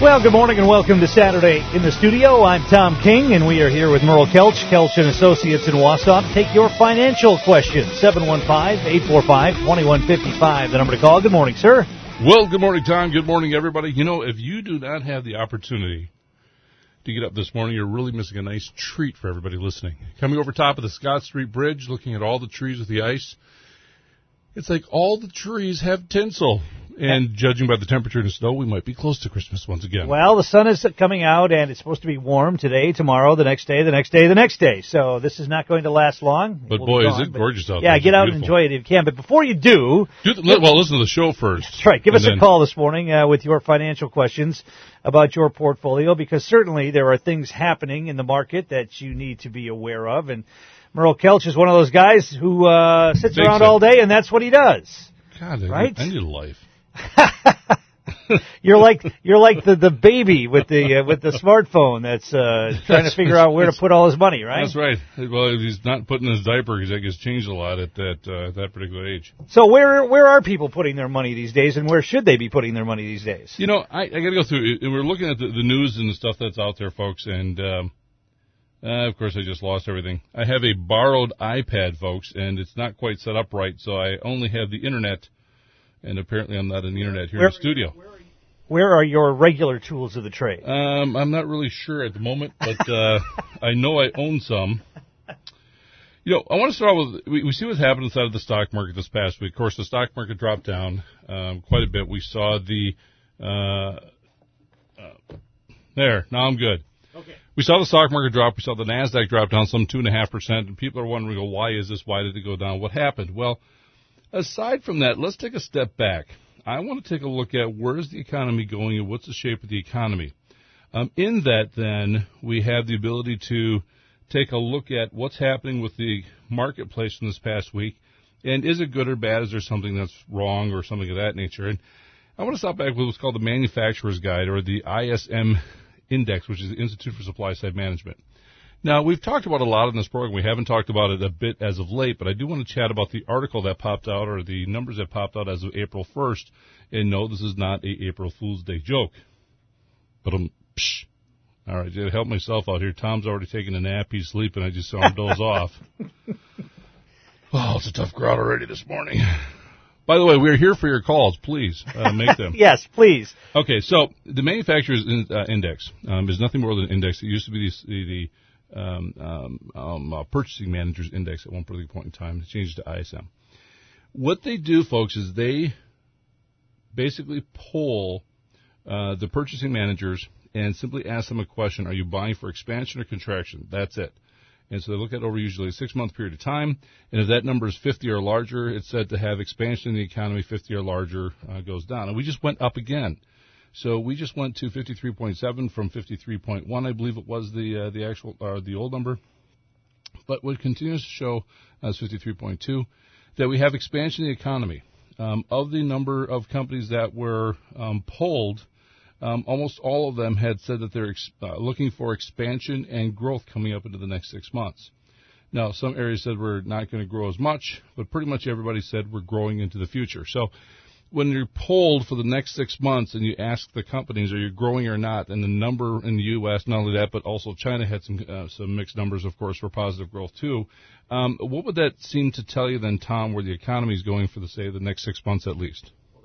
Well, good morning and welcome to Saturday in the Studio. I'm Tom King, and we are here with Merle Kelch, Kelch & Associates in Wausau, to take your financial questions. 715-845-2155, the number to call. Good morning, sir. Well, good morning, Tom. Good morning, everybody. You know, if you do not have the opportunity to get up this morning, you're really missing a nice treat for everybody listening. Coming over top of the Scott Street Bridge, looking at all the trees with the ice, it's like all the trees have tinsel. And judging by the temperature and the snow, we might be close to Christmas once again. Well, the sun is coming out, and it's supposed to be warm today, tomorrow, the next day, the next day, the next day. So this is not going to last long. But, boy, is it gorgeous out there. Yeah, get out and enjoy it if you can. But before you do... listen to the show first. That's right. Give us a call this morning with your financial questions about your portfolio, because certainly there are things happening in the market that you need to be aware of. And Merle Kelch is one of those guys who sits around all day, and that's what he does. God, right? I need a life. You're like the baby with the smartphone that's trying to figure out where to put all his money, right? That's right. Well, if he's not putting his diaper because that gets changed a lot at that particular age. So where are people putting their money these days, and where should they be putting their money these days? You know, I got to go through. We're looking at the news and the stuff that's out there, folks, and of course I just lost everything. I have a borrowed iPad, folks, and it's not quite set up right, so I only have the internet. And apparently I'm not on the internet here in the studio. Where are your regular tools of the trade? I'm not really sure at the moment, but I know I own some. You know, I want to start with, we see what's happened inside of the stock market this past week. Of course, the stock market dropped down quite a bit. We saw there, now I'm good. Okay. We saw the stock market drop. We saw the NASDAQ drop down some 2.5%. And people are wondering, well, why is this? Why did it go down? What happened? Well, aside from that, let's take a step back. I want to take a look at where is the economy going and what's the shape of the economy. In that, then, we have the ability to take a look at what's happening with the marketplace in this past week, and is it good or bad? Is there something that's wrong or something of that nature? And I want to stop back with what's called the Manufacturer's Guide, or the ISM Index, which is the Institute for Supply Side Management. Now, we've talked about a lot in this program. We haven't talked about it a bit as of late, but I do want to chat about the article that popped out, or the numbers that popped out as of April 1st. And no, this is not a April Fool's Day joke. But all right, to help myself out here, Tom's already taking a nap. He's sleeping. I just saw him doze off. Oh, it's a tough crowd already this morning. By the way, we're here for your calls. Please make them. Yes, please. Okay, so the Manufacturer's Index is nothing more than an index. It used to be the Purchasing Managers Index at one particular point in time. It changed to ISM. What they do, folks, is they basically poll the purchasing managers and simply ask them a question: are you buying for expansion or contraction? That's it. And so they look at over usually a 6-month period of time, and if that number is 50 or larger, it's said to have expansion in the economy. 50 or larger goes down. And we just went up again. So we just went to 53.7 from 53.1, I believe it was the actual the old number. But what continues to show as 53.2 that we have expansion in the economy. Of the number of companies that were polled, almost all of them had said that they're looking for expansion and growth coming up into the next 6 months. Now, some areas said we're not going to grow as much, but pretty much everybody said we're growing into the future. So when you're polled for the next 6 months and you ask the companies, are you growing or not, and the number in the U.S., not only that, but also China had some mixed numbers, of course, for positive growth too. What would that seem to tell you then, Tom, where the economy is going for, the next 6 months at least? Well,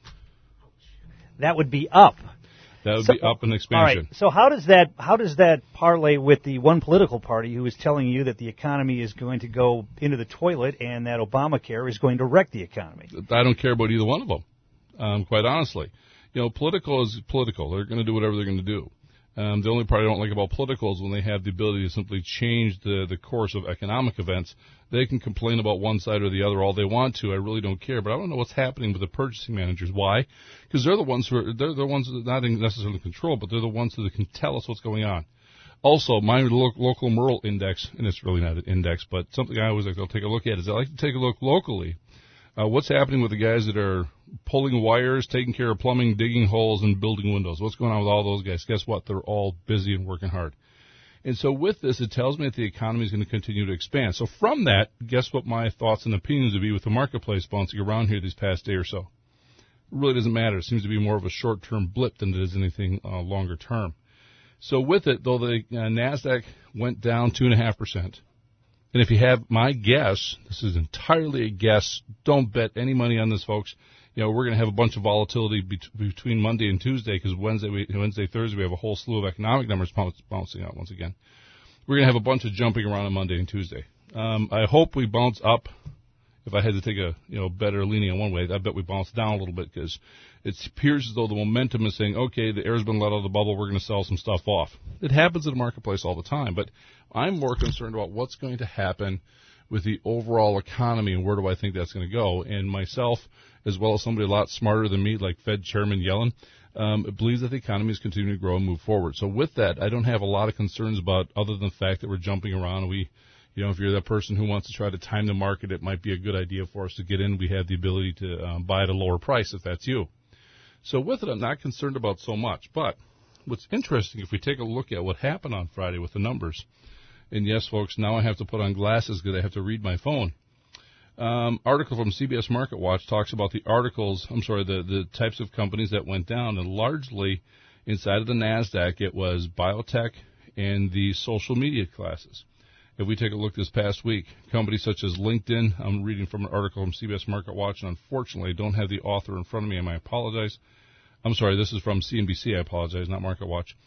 that would be up. That would be up in expansion. All right. So how does that parlay with the one political party who is telling you that the economy is going to go into the toilet and that Obamacare is going to wreck the economy? I don't care about either one of them, quite honestly. You know, political is political. They're going to do whatever they're going to do. The only part I don't like about political is when they have the ability to simply change the course of economic events. They can complain about one side or the other all they want to. I really don't care. But I don't know what's happening with the purchasing managers. Why? Because they're the ones that are not necessarily in control, but they're the ones that can tell us what's going on. Also, my local Merle index, and it's really not an index, but something I always like to take a look at is I like to take a look locally. What's happening with the guys that are pulling wires, taking care of plumbing, digging holes, and building windows? What's going on with all those guys? Guess what? They're all busy and working hard. And so with this, it tells me that the economy is going to continue to expand. So from that, guess what my thoughts and opinions would be with the marketplace bouncing around here these past day or so? really doesn't matter. It seems to be more of a short-term blip than it is anything longer term. So with it, though, the NASDAQ went down 2.5%. And if you have my guess, this is entirely a guess. Don't bet any money on this, folks. You know, we're going to have a bunch of volatility between Monday and Tuesday because Wednesday, Thursday, we have a whole slew of economic numbers bouncing out once again. We're going to have a bunch of jumping around on Monday and Tuesday. I hope we bounce up. If I had to take a better leaning on one way, I bet we bounce down a little bit because it appears as though the momentum is saying, okay, the air's been let out of the bubble, we're going to sell some stuff off. It happens in the marketplace all the time, but I'm more concerned about what's going to happen with the overall economy and where do I think that's going to go. And myself, as well as somebody a lot smarter than me, like Fed Chairman Yellen, believes that the economy is continuing to grow and move forward. So with that, I don't have a lot of concerns about other than the fact that we're jumping around. If you're that person who wants to try to time the market, it might be a good idea for us to get in. We have the ability to buy at a lower price if that's you. So with it, I'm not concerned about so much. But what's interesting, if we take a look at what happened on Friday with the numbers, and yes, folks, now I have to put on glasses because I have to read my phone. Article from CBS Market Watch talks about the types of companies that went down, and largely inside of the NASDAQ, it was biotech and the social media classes. If we take a look this past week, companies such as LinkedIn, I'm reading from an article from CBS Market Watch, and unfortunately I don't have the author in front of me, and I apologize. I'm sorry, this is from CNBC, I apologize, not Market Watch.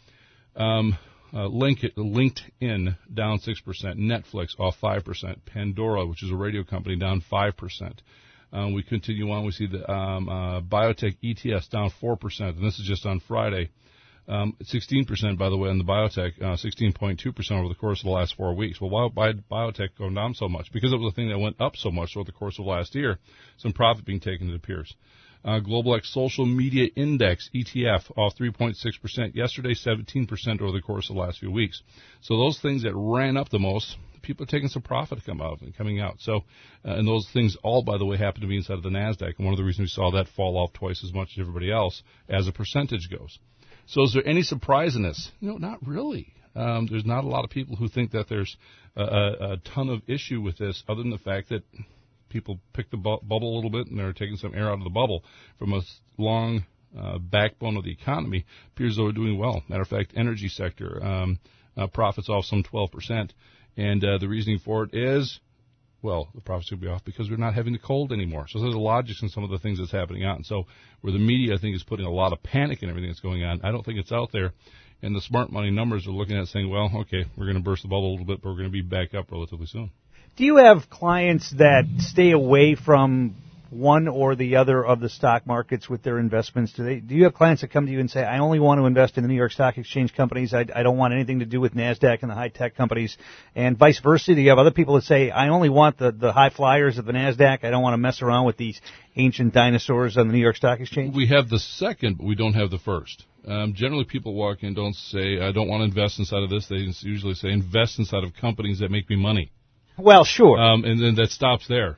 LinkedIn down 6%, Netflix off 5%, Pandora, which is a radio company, down 5%. We continue on, we see the biotech ETS down 4%, and this is just on Friday. 16%, by the way, on the biotech, 16.2% over the course of the last 4 weeks. Well, why biotech going down so much? Because it was a thing that went up so much over the course of last year. Some profit being taken, it appears. Global X Social Media Index, ETF, off 3.6% yesterday, 17% over the course of the last few weeks. So those things that ran up the most, people are taking some profit coming out. So, and those things all, by the way, happen to be inside of the NASDAQ. And one of the reasons we saw that fall off twice as much as everybody else as a percentage goes. So is there any surprise in this? No, not really. There's not a lot of people who think that there's a ton of issue with this other than the fact that people pick the bubble a little bit and they're taking some air out of the bubble. From a long backbone of the economy, appears though we're doing well. Matter of fact, energy sector, profits off some 12%. And the reasoning for it is, well, the profits will be off because we're not having the cold anymore. So there's a logic in some of the things that's happening out. And so where the media, I think, is putting a lot of panic in everything that's going on, I don't think it's out there. And the smart money numbers are looking at it saying, well, okay, we're going to burst the bubble a little bit, but we're going to be back up relatively soon. Do you have clients that stay away from one or the other of the stock markets with their investments? Do you have clients that come to you and say, I only want to invest in the New York Stock Exchange companies, I don't want anything to do with NASDAQ and the high-tech companies, and vice versa? Do you have other people that say, I only want the high flyers of the NASDAQ, I don't want to mess around with these ancient dinosaurs on the New York Stock Exchange? We have the second, but we don't have the first. Generally, people walk in don't say, I don't want to invest inside of this. They usually say, invest inside of companies that make me money. Well, sure. And then that stops there.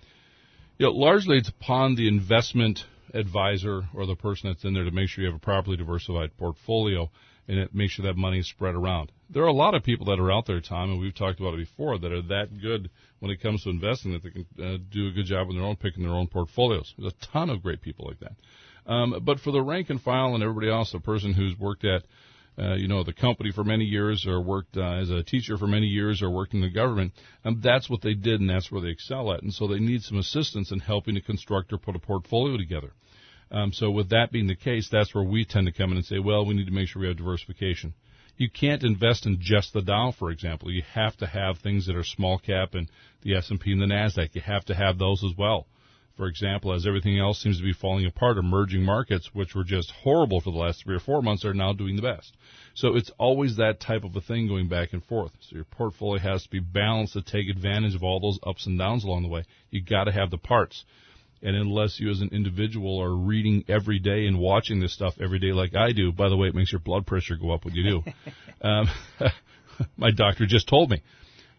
Largely it's upon the investment advisor or the person that's in there to make sure you have a properly diversified portfolio and it makes sure that money is spread around. There are a lot of people that are out there, Tom, and we've talked about it before, that are that good when it comes to investing that they can do a good job on their own, picking their own portfolios. There's a ton of great people like that. But for the rank and file and everybody else, a person who's worked at the company for many years or worked as a teacher for many years or worked in the government, that's what they did and that's where they excel at. And so they need some assistance in helping to construct or put a portfolio together. So with that being the case, that's where we tend to come in and say, well, we need to make sure we have diversification. You can't invest in just the Dow, for example. You have to have things that are small cap and the S&P and the NASDAQ. You have to have those as well. For example, as everything else seems to be falling apart, emerging markets, which were just horrible for the last 3 or 4 months, are now doing the best. So it's always that type of a thing going back and forth. So your portfolio has to be balanced to take advantage of all those ups and downs along the way. You got to have the parts. And unless you as an individual are reading every day and watching this stuff every day like I do, by the way, it makes your blood pressure go up when you do. My doctor just told me.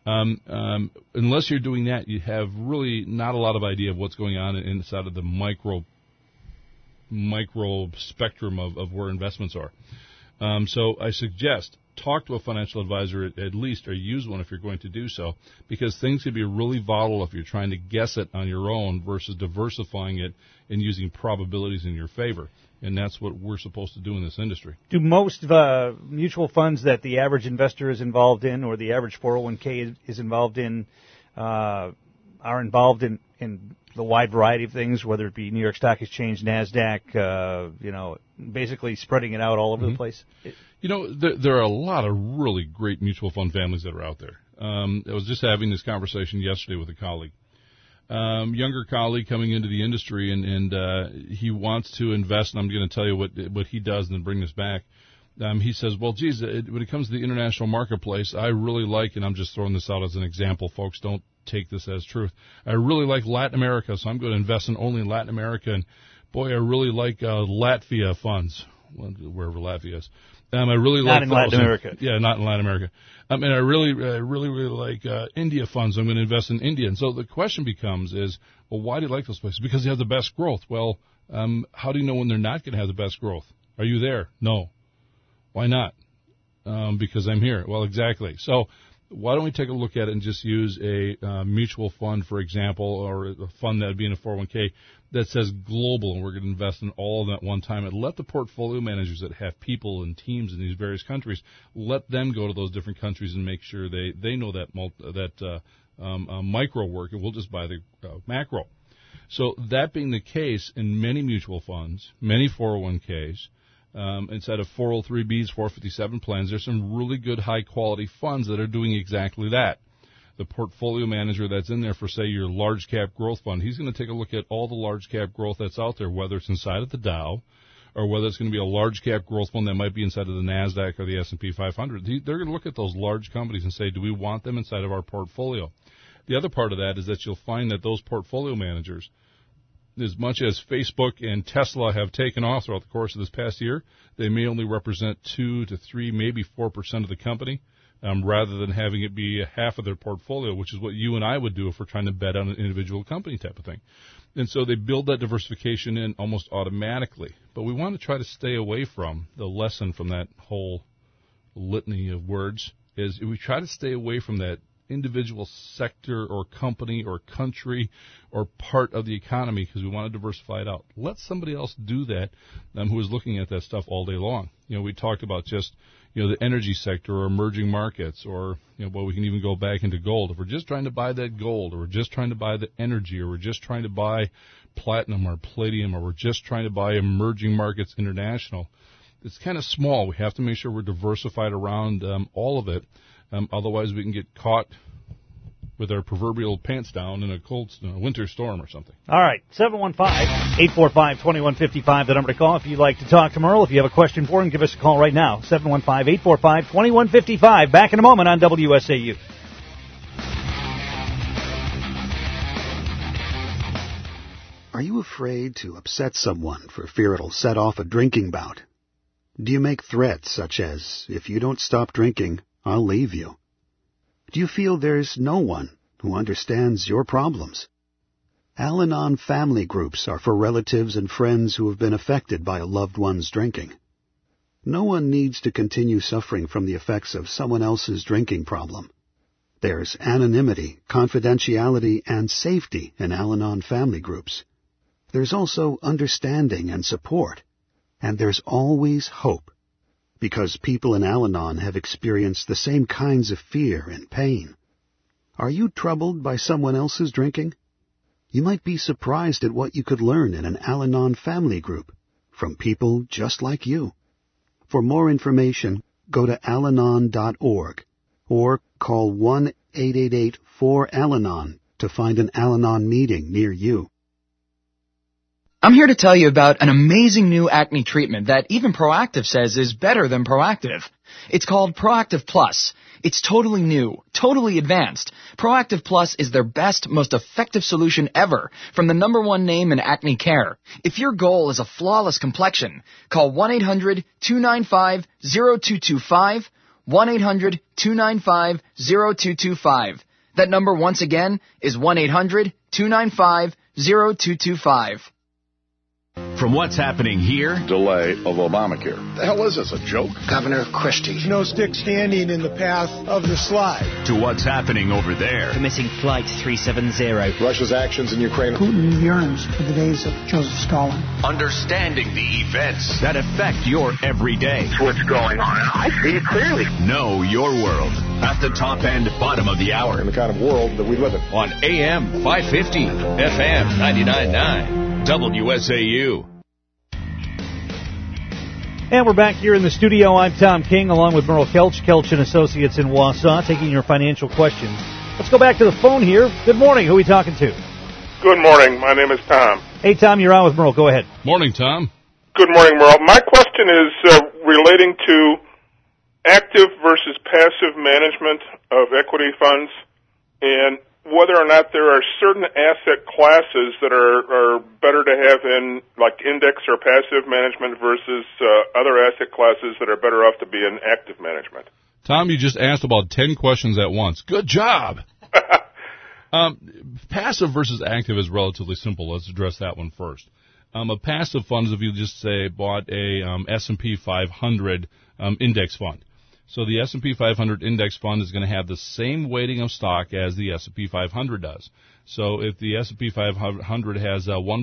Unless you're doing that, you have really not a lot of idea of what's going on inside of the micro spectrum of where investments are. So I suggest talk to a financial advisor at least, or use one if you're going to do so, because things can be really volatile if you're trying to guess it on your own versus diversifying it and using probabilities in your favor. And that's what we're supposed to do in this industry. Do most mutual funds that the average investor is involved in, or the average 401k is involved in, are involved in the wide variety of things, whether it be New York Stock Exchange, NASDAQ, basically spreading it out all over the place? There are a lot of really great mutual fund families that are out there. I was just having this conversation yesterday with a colleague. Younger colleague coming into the industry, and he wants to invest, and I'm going to tell you what he does and then bring this back. He says, well, geez, when it comes to the international marketplace, I really like, and I'm just throwing this out as an example, folks, don't take this as truth. I really like Latin America, so I'm going to invest in only Latin America, and boy, I really like Latvia funds, wherever Latvia is. I really not like in Latin America. Yeah, not in Latin America. And I really like India funds. I'm going to invest in India. And so the question becomes well, why do you like those places? Because they have the best growth. Well, how do you know when they're not going to have the best growth? Are you there? No. Why not? Because I'm here. Well, exactly. So why don't we take a look at it and just use a mutual fund, for example, or a fund that would be in a 401k that says global, and we're going to invest in all of them at one time, and let the portfolio managers that have people and teams in these various countries, let them go to those different countries and make sure they know that micro work, and we'll just buy the macro. So that being the case, in many mutual funds, many 401ks, instead of 403Bs, 457 plans, there's some really good high-quality funds that are doing exactly that. The portfolio manager that's in there for, say, your large-cap growth fund, he's going to take a look at all the large-cap growth that's out there, whether it's inside of the Dow or whether it's going to be a large-cap growth fund that might be inside of the NASDAQ or the S&P 500. They're going to look at those large companies and say, do we want them inside of our portfolio? The other part of that is that you'll find that those portfolio managers, as much as Facebook and Tesla have taken off throughout the course of this past year, they may only represent 2 to 3, maybe 4% of the company, rather than having it be half of their portfolio, which is what you and I would do if we're trying to bet on an individual company type of thing. And so they build that diversification in almost automatically. But we want to try to stay away from the lesson from that whole litany of words is we try to stay away from that individual sector or company or country or part of the economy because we want to diversify it out. Let somebody else do that who is looking at that stuff all day long. We talked about just, the energy sector or emerging markets or, we can even go back into gold. If we're just trying to buy that gold or we're just trying to buy the energy or we're just trying to buy platinum or palladium or we're just trying to buy emerging markets international, it's kind of small. We have to make sure we're diversified around all of it. Otherwise, we can get caught with our proverbial pants down in a cold winter storm or something. All right, 715-845-2155, the number to call if you'd like to talk to Merle. If you have a question for him, give us a call right now, 715-845-2155. Back in a moment on WSAU. Are you afraid to upset someone for fear it'll set off a drinking bout? Do you make threats such as, if you don't stop drinking, I'll leave you? Do you feel there's no one who understands your problems? Al-Anon family groups are for relatives and friends who have been affected by a loved one's drinking. No one needs to continue suffering from the effects of someone else's drinking problem. There's anonymity, confidentiality, and safety in Al-Anon family groups. There's also understanding and support. And there's always hope. Because people in Al-Anon have experienced the same kinds of fear and pain. Are you troubled by someone else's drinking? You might be surprised at what you could learn in an Al-Anon family group from people just like you. For more information, go to alanon.org or call 1-888-4-AL-ANON to find an Al-Anon meeting near you. I'm here to tell you about an amazing new acne treatment that even Proactive says is better than Proactive. It's called Proactive Plus. It's totally new, totally advanced. Proactive Plus is their best, most effective solution ever from the #1 name in acne care. If your goal is a flawless complexion, call 1-800-295-0225, 1-800-295-0225. That number once again is 1-800-295-0225. From what's happening here, delay of Obamacare. The hell is this, a joke? Governor Christie. No stick standing in the path of the slide. To what's happening over there. Missing Flight 370. Russia's actions in Ukraine. Putin yearns for the days of Joseph Stalin. Understanding the events that affect your everyday. What's going on? I see it clearly. Know your world. At the top and bottom of the hour. In the kind of world that we live in. On AM 550, FM 99.9. WSAU. And we're back here in the studio. I'm Tom King, along with Merle Kelch, Kelch & Associates in Wausau, taking your financial questions. Let's go back to the phone here. Good morning. Who are we talking to? Good morning. My name is Tom. Hey, Tom, you're on with Merle. Go ahead. Morning, Tom. Good morning, Merle. My question is relating to active versus passive management of equity funds, and whether or not there are certain asset classes that are better to have in, like index or passive management versus other asset classes that are better off to be in active management. Tom, you just asked about 10 questions at once. Good job. Passive versus active is relatively simple. Let's address that one first. A passive fund is if you just say bought a S&P 500 index fund. So the S&P 500 index fund is going to have the same weighting of stock as the S&P 500 does. So if the S&P 500 has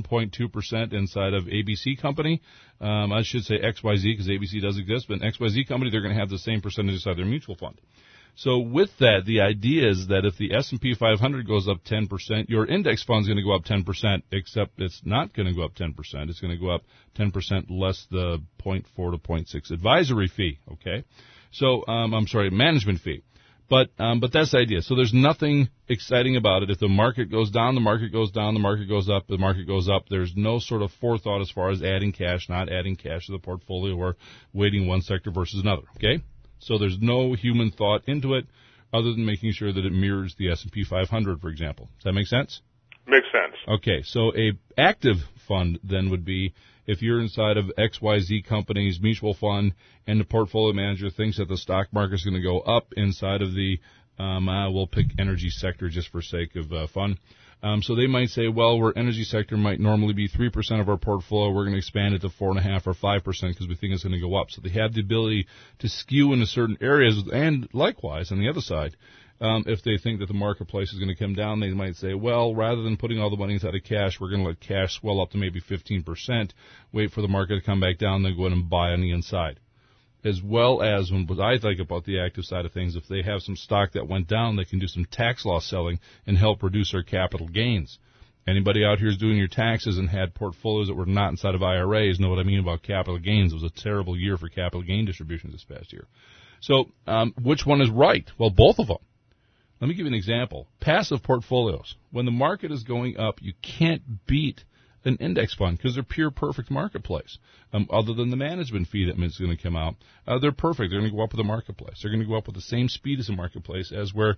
1.2% inside of ABC company, I should say XYZ because ABC does exist, but in XYZ company, they're going to have the same percentage inside their mutual fund. So with that, the idea is that if the S&P 500 goes up 10%, your index fund is going to go up 10%, except it's not going to go up 10%. It's going to go up 10% less the 0.4 to 0.6 advisory fee, okay? So, management fee. But that's the idea. So there's nothing exciting about it. If the market goes down, the market goes down, the market goes up, the market goes up. There's no sort of forethought as far as adding cash, not adding cash to the portfolio or weighting one sector versus another, okay? So there's no human thought into it other than making sure that it mirrors the S&P 500, for example. Does that make sense? Makes sense. Okay, so a active fund then would be if you're inside of XYZ company's mutual fund and the portfolio manager thinks that the stock market is going to go up inside of the, we'll pick energy sector just for sake of fun. So they might say, well, where energy sector might normally be 3% of our portfolio, we're going to expand it to 4.5% or 5% because we think it's going to go up. So they have the ability to skew into certain areas, and likewise on the other side, if they think that the marketplace is going to come down, they might say, well, rather than putting all the money inside of cash, we're going to let cash swell up to maybe 15%, wait for the market to come back down, then go in and buy on the inside. As well as, what I think about the active side of things, if they have some stock that went down, they can do some tax loss selling and help reduce their capital gains. Anybody out here is doing your taxes and had portfolios that were not inside of IRAs know what I mean about capital gains. It was a terrible year for capital gain distributions this past year. So which one is right? Well, both of them. Let me give you an example. Passive portfolios. When the market is going up, you can't beat an index fund because they're pure perfect marketplace. Other than the management fee that is going to come out, they're perfect. They're going to go up with the marketplace. They're going to go up with the same speed as the marketplace, as where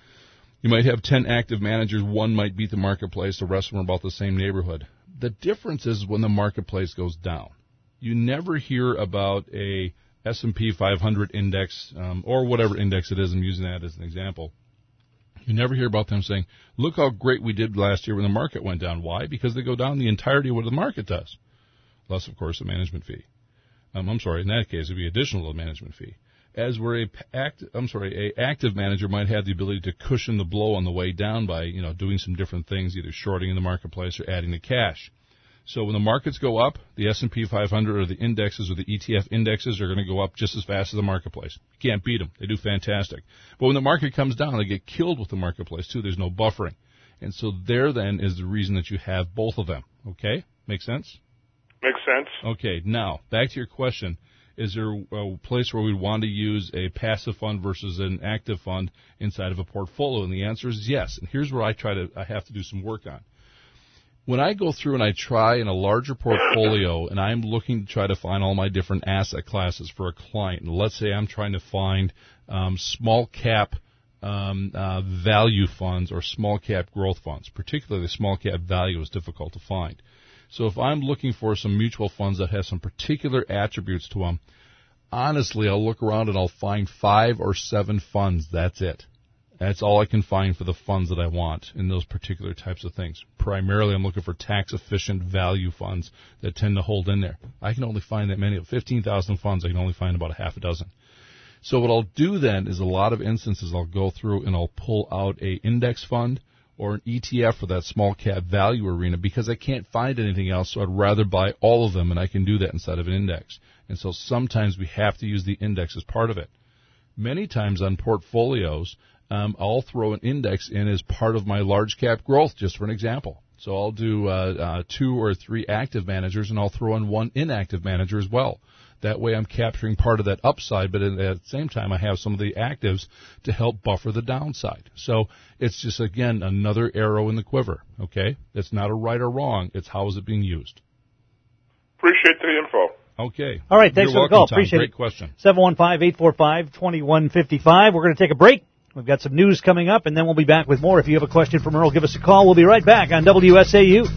you might have 10 active managers, one might beat the marketplace, the rest of them are about the same neighborhood. The difference is when the marketplace goes down. You never hear about a S&P 500 index or whatever index it is. I'm using that as an example. You never hear about them saying, look how great we did last year when the market went down. Why? Because they go down the entirety of what the market does. Less, of course, the management fee. In that case, it would be additional to the management fee. As where a active manager might have the ability to cushion the blow on the way down by, doing some different things, either shorting in the marketplace or adding the cash. So when the markets go up, the S&P 500 or the indexes or the ETF indexes are going to go up just as fast as the marketplace. You can't beat them. They do fantastic. But when the market comes down, they get killed with the marketplace, too. There's no buffering. And so there, then, is the reason that you have both of them. Okay? Make sense? Makes sense. Okay. Now, back to your question. Is there a place where we want to use a passive fund versus an active fund inside of a portfolio? And the answer is yes. And here's where I have to do some work on. When I go through and I try in a larger portfolio and I'm looking to try to find all my different asset classes for a client, and let's say I'm trying to find small cap value funds or small cap growth funds, particularly small cap value is difficult to find. So if I'm looking for some mutual funds that have some particular attributes to them, honestly, I'll look around and I'll find 5 or 7 funds. That's it. That's all I can find for the funds that I want in those particular types of things. Primarily, I'm looking for tax-efficient value funds that tend to hold in there. I can only find that many. Of 15,000 funds, I can only find about a half a dozen. So what I'll do then is a lot of instances I'll go through and I'll pull out a index fund or an ETF for that small cap value arena because I can't find anything else, so I'd rather buy all of them, and I can do that inside of an index. And so sometimes we have to use the index as part of it. Many times on portfolios, I'll throw an index in as part of my large cap growth, just for an example. So I'll do 2 or 3 active managers, and I'll throw in 1 inactive manager as well. That way I'm capturing part of that upside, but at the same time I have some of the actives to help buffer the downside. So it's just, again, another arrow in the quiver, okay? It's not a right or wrong. It's how is it being used. Appreciate the info. Okay. All right, thanks You're for the call. Tom. Appreciate Great it. question. 715-845-2155. We're going to take a break. We've got some news coming up, and then we'll be back with more. If you have a question for Merle, give us a call. We'll be right back on WSAU.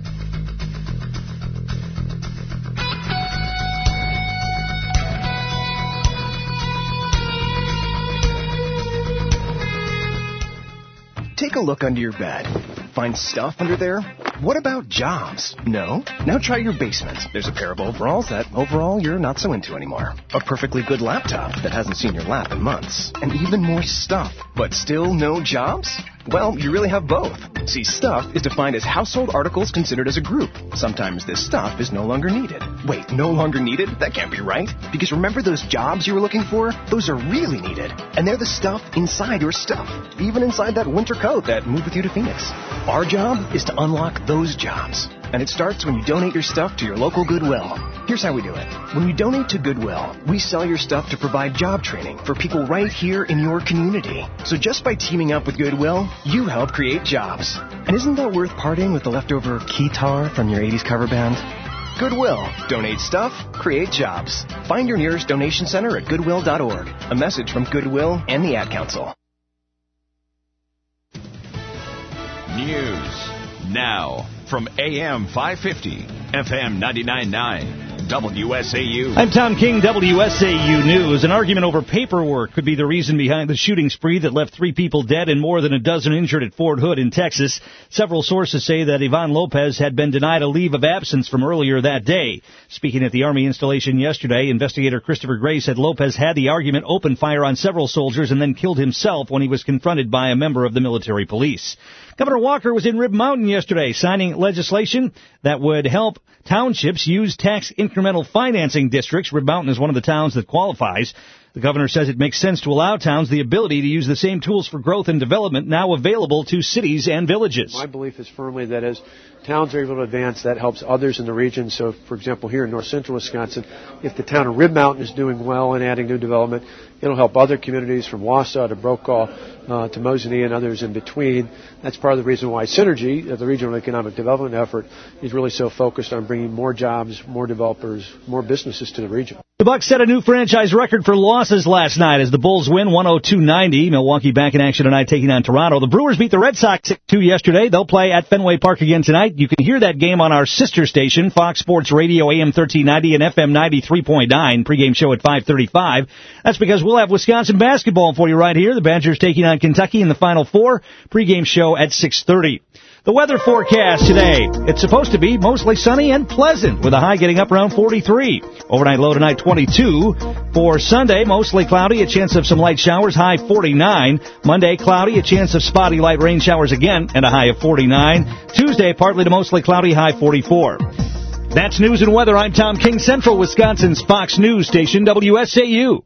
Take a look under your bed. Find stuff under there? What about jobs? No? Now try your basement. There's a pair of overalls that, overall, you're not so into anymore. A perfectly good laptop that hasn't seen your lap in months. And even more stuff. But still no jobs? Well, you really have both. See, stuff is defined as household articles considered as a group. Sometimes this stuff is no longer needed. Wait, no longer needed? That can't be right. Because remember those jobs you were looking for? Those are really needed. And they're the stuff inside your stuff. Even inside that winter coat that moved with you to Phoenix. Our job is to unlock those jobs. And it starts when you donate your stuff to your local Goodwill. Here's how we do it. When you donate to Goodwill, we sell your stuff to provide job training for people right here in your community. So just by teaming up with Goodwill, you help create jobs. And isn't that worth parting with the leftover keytar from your 80s cover band? Goodwill. Donate stuff, create jobs. Find your nearest donation center at goodwill.org. A message from Goodwill and the Ad Council. News now from AM 550, FM 99.9. WSAU. I'm Tom King, WSAU News. An argument over paperwork could be the reason behind the shooting spree that left 3 people dead and more than a dozen injured at Fort Hood in Texas. Several sources say that Ivan Lopez had been denied a leave of absence from earlier that day. Speaking at the Army installation yesterday, investigator Christopher Gray said Lopez had the argument open fire on several soldiers and then killed himself when he was confronted by a member of the military police. Governor Walker was in Rib Mountain yesterday signing legislation that would help townships use tax incremental financing districts. Rib Mountain is one of the towns that qualifies. The governor says it makes sense to allow towns the ability to use the same tools for growth and development now available to cities and villages. My belief is firmly that as towns are able to advance, that helps others in the region. So, for example, here in north central Wisconsin, if the town of Rib Mountain is doing well and adding new development, it'll help other communities from Wausau to Brokaw to Mosinee and others in between. That's part of the reason why Synergy, the regional economic development effort, is really so focused on bringing more jobs, more developers, more businesses to the region. The Bucs set a new franchise record for losses last night as the Bulls win 102-90. Milwaukee back in action tonight taking on Toronto. The Brewers beat the Red Sox 6-2 yesterday. They'll play at Fenway Park again tonight. You can hear that game on our sister station, Fox Sports Radio AM 1390 and FM 93.9. Pregame show at 5:35. That's because we'll have Wisconsin basketball for you right here. The Badgers taking on Kentucky in the Final Four. Pregame show at 6:30. The weather forecast today. It's supposed to be mostly sunny and pleasant with a high getting up around 43. Overnight low tonight 22. For Sunday, mostly cloudy, a chance of some light showers, high 49. Monday, cloudy, a chance of spotty light rain showers again and a high of 49. Tuesday, partly to mostly cloudy, high 44. That's news and weather. I'm Tom King, Central Wisconsin's Fox News Station, WSAU.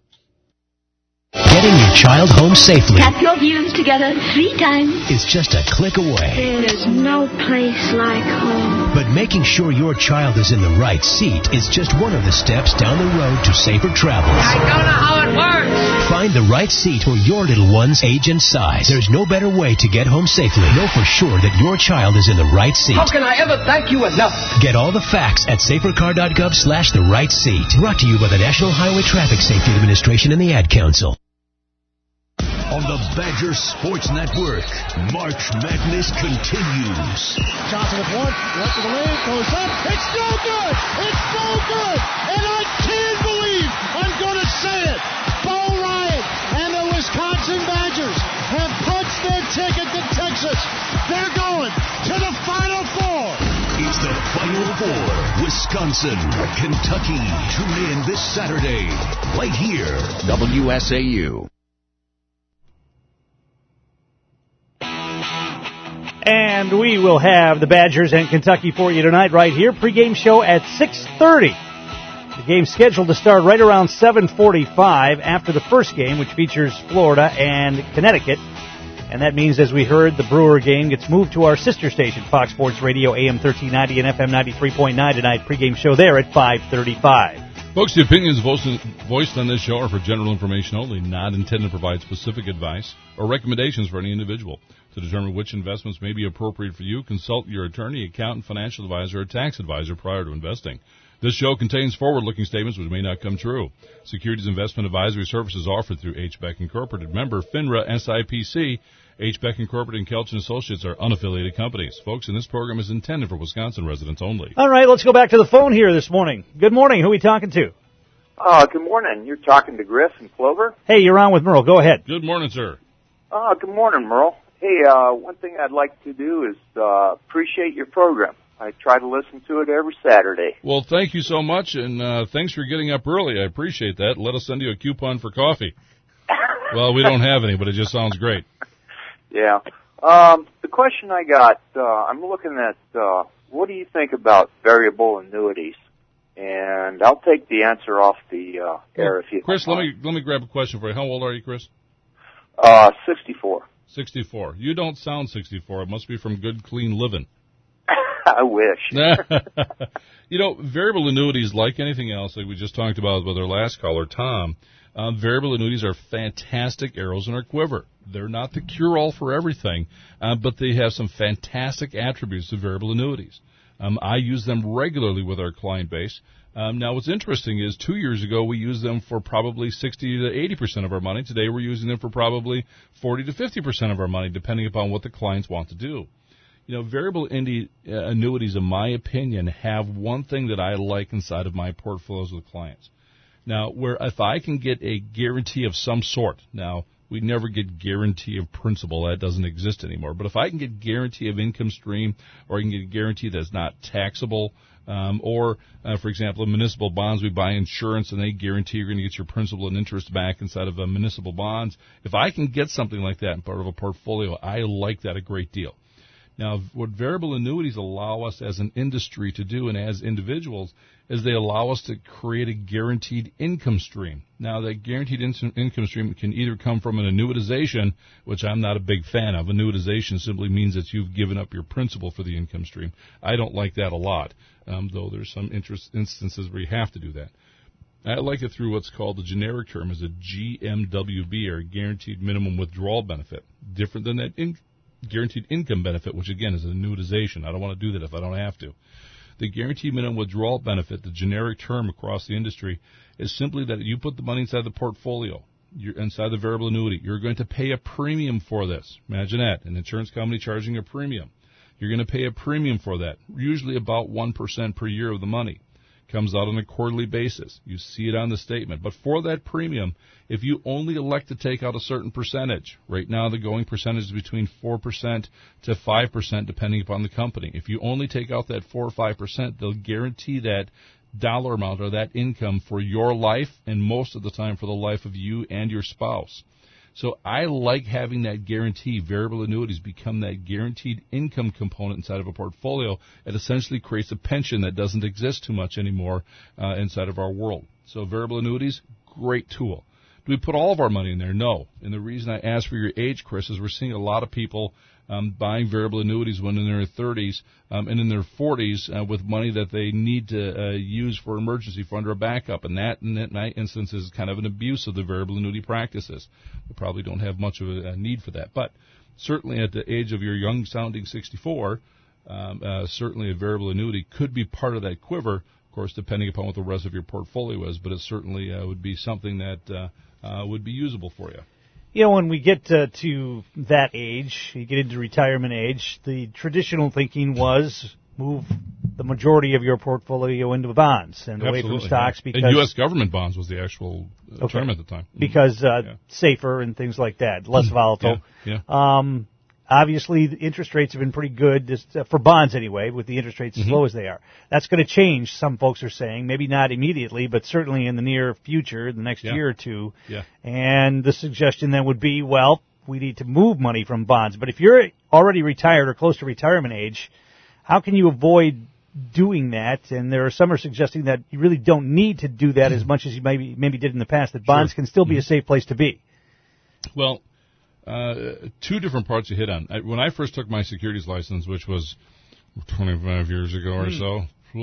Getting your child home safely. Tap your views together 3 times. It's just a click away. There is no place like home. But making sure your child is in the right seat is just one of the steps down the road to safer travels. I don't know how it works. Find the right seat for your little one's age and size. There's no better way to get home safely. Know for sure that your child is in the right seat. How can I ever thank you enough? Get all the facts at safercar.gov/the right seat. Brought to you by the National Highway Traffic Safety Administration and the Ad Council. On the Badger Sports Network, March Madness continues. Johnson with one, left of the lane, goes up, it's no good! It's no good! And I can't believe I'm going to say it! Bo Ryan and the Wisconsin Badgers have ticket to Texas. They're going to the Final Four. It's the Final Four. Wisconsin, Kentucky. Tune in this Saturday, right here. WSAU. And we will have the Badgers and Kentucky for you tonight right here. Pre-game show at 6:30. The game's scheduled to start right around 7:45 after the first game, which features Florida and Connecticut. And that means, as we heard, the Brewer game gets moved to our sister station, Fox Sports Radio, AM 1390 and FM 93.9 tonight. Pre-game show there at 5:35. Folks, the opinions voiced on this show are for general information only, not intended to provide specific advice or recommendations for any individual. To determine which investments may be appropriate for you, consult your attorney, accountant, financial advisor, or tax advisor prior to investing. This show contains forward-looking statements which may not come true. Securities investment advisory services offered through HBEC Incorporated. Member FINRA SIPC. HBEC Incorporated and Kelch & Associates are unaffiliated companies. Folks, and this program is intended for Wisconsin residents only. All right, let's go back to the phone here this morning. Good morning. Who are we talking to? Good morning. You're talking to Griff and Clover? Hey, you're on with Merle. Go ahead. Good morning, sir. Good morning, Merle. Hey, one thing I'd like to do is appreciate your program. I try to listen to it every Saturday. Well, thank you so much, and thanks for getting up early. I appreciate that. Let us send you a coupon for coffee. Well, we don't have any, but it just sounds great. Yeah. The question I got, I'm looking at what do you think about variable annuities? And I'll take the answer off the air if you. Chris, let me grab a question for you. How old are you, Chris? 64. 64. You don't sound 64. It must be from good, clean living. I wish. You know, variable annuities, like anything else, like we just talked about with our last caller, Tom, variable annuities are fantastic arrows in our quiver. They're not the cure-all for everything, but they have some fantastic attributes to variable annuities. I use them regularly with our client base. Now, what's interesting is 2 years ago, we used them for probably 60 to 80% of our money. Today, we're using them for probably 40 to 50% of our money, depending upon what the clients want to do. You know, variable annuities, in my opinion, have one thing that I like inside of my portfolios with clients. Now, where if I can get a guarantee of some sort, now, we never get guarantee of principal. That doesn't exist anymore. But if I can get guarantee of income stream, or I can get a guarantee that's not taxable, or, for example, in municipal bonds, we buy insurance and they guarantee you're going to get your principal and interest back inside of municipal bonds. If I can get something like that in part of a portfolio, I like that a great deal. Now, what variable annuities allow us as an industry to do and as individuals is they allow us to create a guaranteed income stream. Now, that guaranteed income stream can either come from an annuitization, which I'm not a big fan of. Annuitization simply means that you've given up your principal for the income stream. I don't like that a lot, though there's some instances where you have to do that. I like it through what's called the generic term as a GMWB, or Guaranteed Minimum Withdrawal Benefit. Different than that guaranteed income benefit, which again is an annuitization. I don't want to do that if I don't have to. The guaranteed minimum withdrawal benefit, the generic term across the industry, is simply that you put the money inside the portfolio, inside the variable annuity. You're going to pay a premium for this. Imagine that, an insurance company charging a premium. You're going to pay a premium for that, usually about 1% per year of the money. Comes out on a quarterly basis. You see it on the statement. But for that premium, if you only elect to take out a certain percentage, right now the going percentage is between 4% to 5% depending upon the company. If you only take out that 4 or 5%, they'll guarantee that dollar amount or that income for your life, and most of the time for the life of you and your spouse. So I like having that guarantee. Variable annuities become that guaranteed income component inside of a portfolio. It essentially creates a pension that doesn't exist too much anymore inside of our world. So variable annuities, great tool. Do we put all of our money in there? No. And the reason I ask for your age, Chris, is we're seeing a lot of people buying variable annuities when in their 30s and in their 40s with money that they need to use for emergency fund or a backup. And that, in that instance, is kind of an abuse of the variable annuity practices. We probably don't have much of a need for that. But certainly at the age of your young-sounding 64, certainly a variable annuity could be part of that quiver, of course, depending upon what the rest of your portfolio is. But it certainly would be something that would be usable for you. You know, when we get to that age, you get into retirement age, the traditional thinking was move the majority of your portfolio into bonds and away from stocks. Yeah. And U.S. government bonds was the actual term at the time. Because safer and things like that, less volatile. Yeah. obviously the interest rates have been pretty good for bonds anyway, with the interest rates as low as they are. That's going to change, some folks are saying, maybe not immediately, but certainly in the near future, the next year or two. Yeah. And the suggestion then would be, well, we need to move money from bonds. But if you're already retired or close to retirement age, how can you avoid doing that? And there are some are suggesting that you really don't need to do that as much as you maybe did in the past, that bonds can still be a safe place to be. Well, two different parts you hit on. When I first took my securities license, which was 25 years ago or so,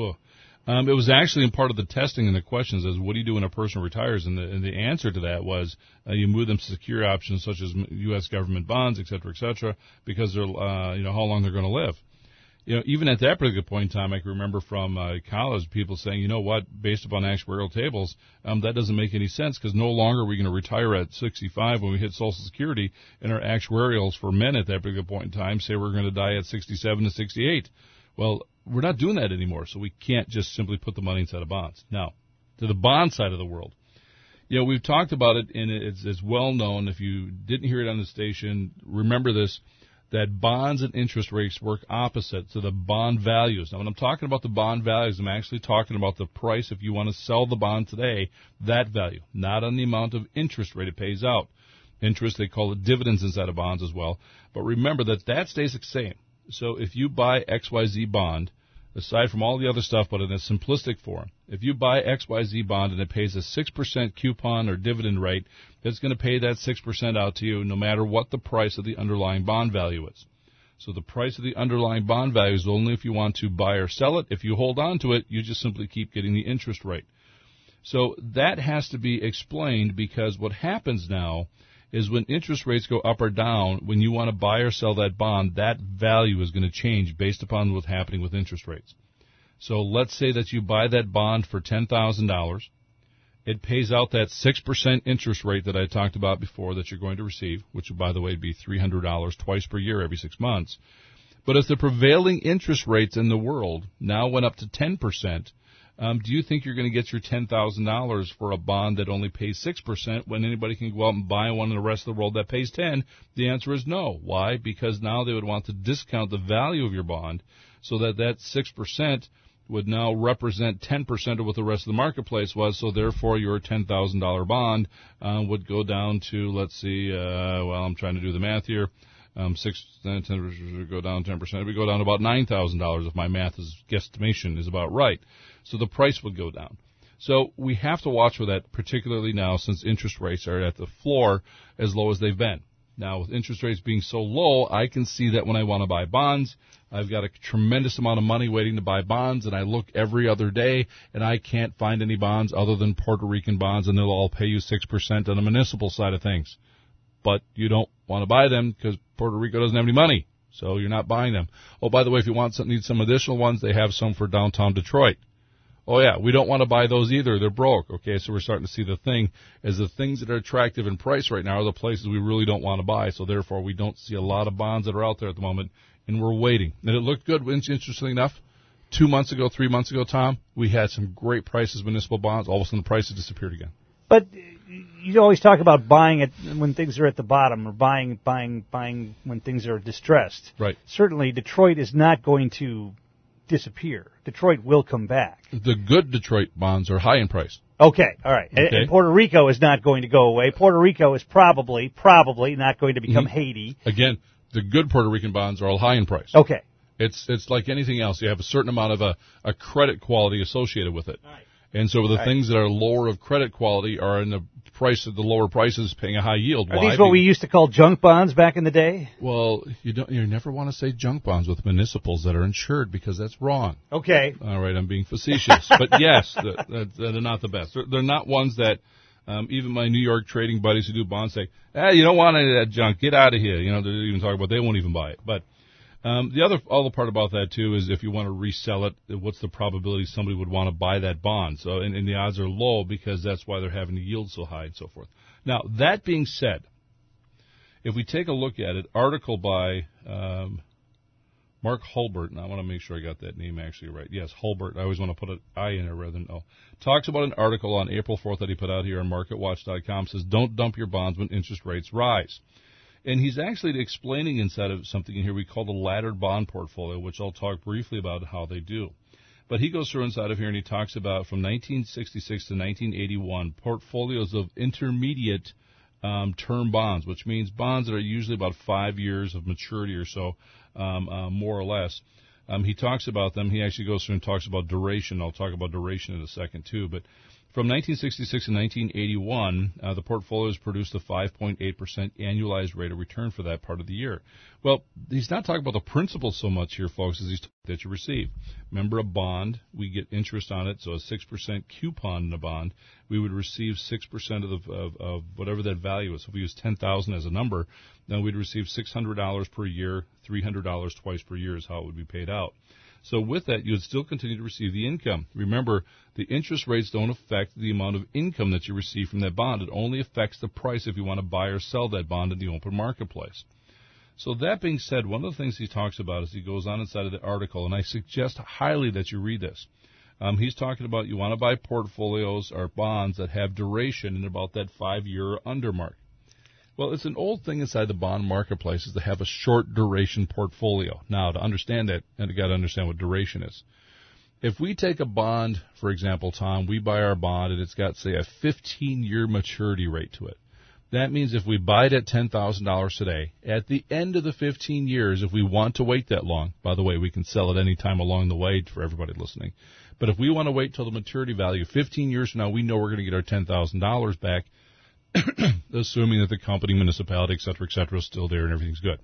it was actually in part of the testing and the questions as what do you do when a person retires? And the answer to that was you move them to secure options such as U.S. government bonds, et cetera, because they're, how long they're going to live. Even at that particular point in time, I can remember from college people saying, you know what, based upon actuarial tables, that doesn't make any sense because no longer are we going to retire at 65 when we hit Social Security, and our actuarials for men at that particular point in time say we're going to die at 67 to 68. Well, we're not doing that anymore, so we can't just simply put the money inside of bonds. Now, to the bond side of the world, we've talked about it, and it's well known. If you didn't hear it on the station, remember this, that bonds and interest rates work opposite to the bond values. Now, when I'm talking about the bond values, I'm actually talking about the price if you want to sell the bond today, that value, not on the amount of interest rate it pays out. Interest, they call it dividends inside of bonds as well. But remember that stays the same. So if you buy XYZ bond, aside from all the other stuff, but in a simplistic form, if you buy XYZ bond and it pays a 6% coupon or dividend rate, it's going to pay that 6% out to you no matter what the price of the underlying bond value is. So the price of the underlying bond value is only if you want to buy or sell it. If you hold on to it, you just simply keep getting the interest rate. So that has to be explained because what happens now is when interest rates go up or down, when you want to buy or sell that bond, that value is going to change based upon what's happening with interest rates. So let's say that you buy that bond for $10,000. It pays out that 6% interest rate that I talked about before that you're going to receive, which, by the way, would be $300 twice per year every 6 months. But if the prevailing interest rates in the world now went up to 10%, do you think you're going to get your $10,000 for a bond that only pays 6% when anybody can go out and buy one in the rest of the world that pays 10%? The answer is no. Why? Because now they would want to discount the value of your bond so that 6% would now represent 10% of what the rest of the marketplace was, so therefore your $10,000 bond would go down to, let's see, I'm trying to do the math here, 10 would go down 10%. It would go down to about $9,000 if my guesstimation is about right. So the price would go down. So we have to watch for that, particularly now since interest rates are at the floor as low as they've been. Now, with interest rates being so low, I can see that when I want to buy bonds, I've got a tremendous amount of money waiting to buy bonds, and I look every other day, and I can't find any bonds other than Puerto Rican bonds, and they'll all pay you 6% on the municipal side of things. But you don't want to buy them because Puerto Rico doesn't have any money, so you're not buying them. Oh, by the way, if you need some additional ones, they have some for downtown Detroit. Oh, yeah, we don't want to buy those either. They're broke. Okay, so we're starting to see the thing as the things that are attractive in price right now are the places we really don't want to buy. So, therefore, we don't see a lot of bonds that are out there at the moment, and we're waiting. And it looked good, interestingly enough. 2 months ago, 3 months ago, Tom, we had some great prices, municipal bonds. All of a sudden, the prices disappeared again. But you always talk about buying it when things are at the bottom or buying when things are distressed. Right. Certainly, Detroit is not going to disappear. Detroit will come back. The good Detroit bonds are high in price. Okay, all right. Okay. And Puerto Rico is not going to go away. Puerto Rico is probably not going to become Haiti. Again, the good Puerto Rican bonds are all high in price. Okay. It's like anything else. You have a certain amount of a credit quality associated with it. Right. And so the things that are lower of credit quality are in the price of the lower prices paying a high yield. Are these what we used to call junk bonds back in the day? Well, you never want to say junk bonds with municipals that are insured because that's wrong. Okay. All right, I'm being facetious. But yes, they're not the best. They're not ones that even my New York trading buddies who do bonds say, you don't want any of that junk. Get out of here. They're even talking about they won't even buy it. But the other part about that, too, is if you want to resell it, what's the probability somebody would want to buy that bond? So, and the odds are low because that's why they're having the yield so high and so forth. Now, that being said, if we take a look at it, article by Mark Hulbert, and I want to make sure I got that name actually right. Yes, Hulbert. I always want to put an I in there rather than O. Talks about an article on April 4th that he put out here on MarketWatch.com. Says, don't dump your bonds when interest rates rise. And he's actually explaining inside of something in here we call the laddered bond portfolio, which I'll talk briefly about how they do. But he goes through inside of here and he talks about from 1966 to 1981 portfolios of intermediate term bonds, which means bonds that are usually about 5 years of maturity or so, more or less. He talks about them. He actually goes through and talks about duration. I'll talk about duration in a second, too. But from 1966 to 1981, the portfolio has produced a 5.8% annualized rate of return for that part of the year. Well, he's not talking about the principal so much here, folks, as he's talking that you receive. Remember, a bond, we get interest on it, so a 6% coupon in a bond, we would receive 6% of whatever that value is. So if we use $10,000 as a number, then we'd receive $600 per year, $300 twice per year is how it would be paid out. So with that, you would still continue to receive the income. Remember, the interest rates don't affect the amount of income that you receive from that bond. It only affects the price if you want to buy or sell that bond in the open marketplace. So that being said, one of the things he talks about as he goes on inside of the article, and I suggest highly that you read this, he's talking about you want to buy portfolios or bonds that have duration in about that 5-year or under mark. Well, it's an old thing inside the bond marketplace is to have a short duration portfolio. Now, to understand that, you got to understand what duration is. If we take a bond, for example, Tom, we buy our bond and it's got, say, a 15-year maturity rate to it. That means if we buy it at $10,000 today, at the end of the 15 years, if we want to wait that long, by the way, we can sell it any time along the way for everybody listening. But if we want to wait till the maturity value, 15 years from now, we know we're going to get our $10,000 back, assuming that the company, municipality, et cetera, is still there and everything's good.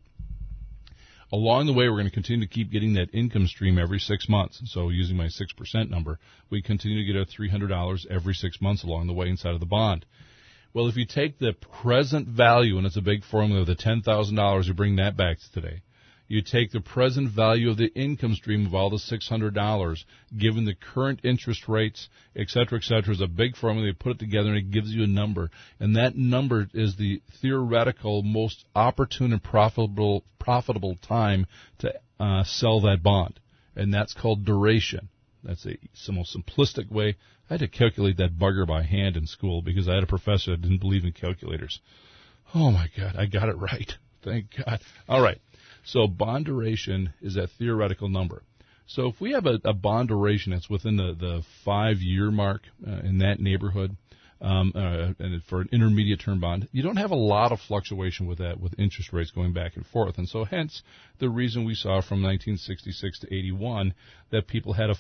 Along the way, we're going to continue to keep getting that income stream every 6 months. So using my 6% number, we continue to get our $300 every 6 months along the way inside of the bond. Well, if you take the present value, and it's a big formula, the $10,000, you bring that back to today. You take the present value of the income stream of all the $600, given the current interest rates, et cetera, is a big formula. You put it together, and it gives you a number. And that number is the theoretical most opportune and profitable time to sell that bond. And that's called duration. That's the most simplistic way. I had to calculate that bugger by hand in school because I had a professor that didn't believe in calculators. Oh, my God, I got it right. Thank God. All right. So bond duration is that theoretical number. So if we have a bond duration that's within the 5-year mark in that neighborhood, and for an intermediate term bond, you don't have a lot of fluctuation with that, with interest rates going back and forth. And so hence the reason we saw from 1966 to 81 that people had a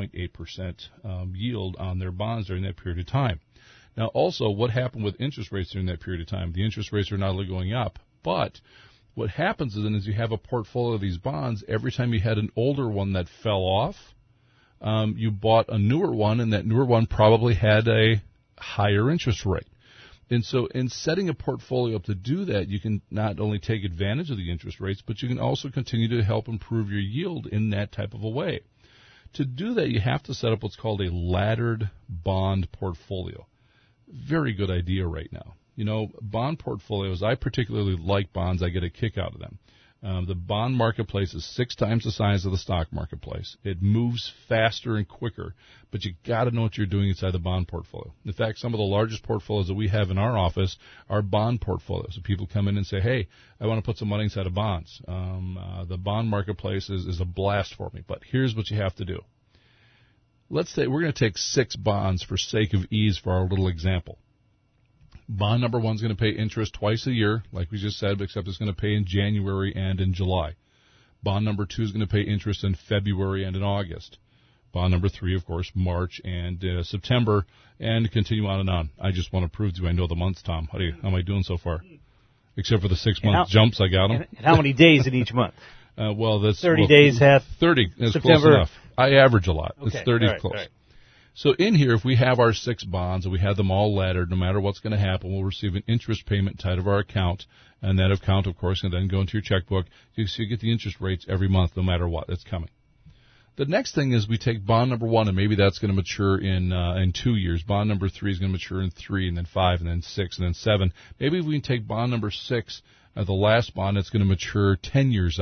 5.8% yield on their bonds during that period of time. Now also, what happened with interest rates during that period of time? The interest rates are not only going up, but what happens is you have a portfolio of these bonds. Every time you had an older one that fell off, you bought a newer one, and that newer one probably had a higher interest rate. And so in setting a portfolio up to do that, you can not only take advantage of the interest rates, but you can also continue to help improve your yield in that type of a way. To do that, you have to set up what's called a laddered bond portfolio. Very good idea right now. You know, bond portfolios, I particularly like bonds. I get a kick out of them. The bond marketplace is 6 times the size of the stock marketplace. It moves faster and quicker, but you got to know what you're doing inside the bond portfolio. In fact, some of the largest portfolios that we have in our office are bond portfolios. So people come in and say, hey, I want to put some money inside of bonds. The bond marketplace is a blast for me, but here's what you have to do. Let's say we're going to take 6 bonds for sake of ease for our little example. Bond number 1 is going to pay interest twice a year, like we just said, except it's going to pay in January and in July. Bond number 2 is going to pay interest in February and in August. Bond number 3, of course, March and September, and continue on and on. I just want to prove to you I know the months, Tom. How am I doing so far? Except for the 6-month jumps, I got them. And how many days in each month? Well, that's 30 days. 30 is September. Close enough. I average a lot. Okay. It's 30 all right, close. all right. So in here, if we have our 6 bonds and we have them all laddered, no matter what's going to happen, we'll receive an interest payment tied to our account, and that account, of course, can then go into your checkbook. So you get the interest rates every month, no matter what. That's coming. The next thing is we take bond number 1, and maybe that's going to mature in 2 years. Bond number 3 is going to mature in 3, and then 5, and then 6, and then 7. Maybe we can take bond number 6, the last bond, that's going to mature 10 years out.